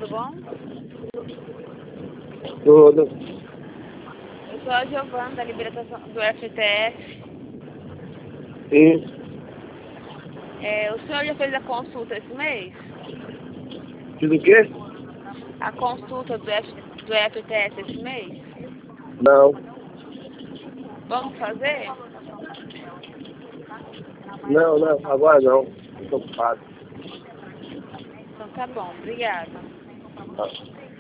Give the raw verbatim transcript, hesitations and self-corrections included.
tudo bom? Tudo. Eu sou a Giovana, da Libertação do F T S. Sim. É, o senhor já fez a consulta esse mês? Fiz o quê? A consulta do, F, do F T S esse mês? Não. Vamos fazer? Não, não. Agora não. Estou ocupado. Então tá bom, obrigada. Tá.